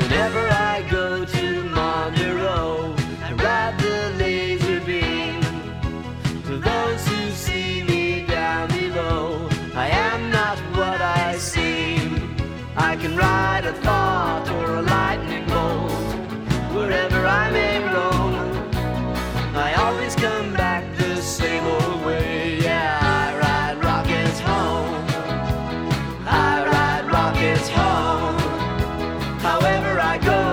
Whenever I go to Mondero, I ride the laser beam. To those who see me down below, I am not what I seem. I can ride a thought or a lightning bolt, wherever I may roam. I always come back the same old way. Yeah, I ride rockets home. I ride rockets home. However I go,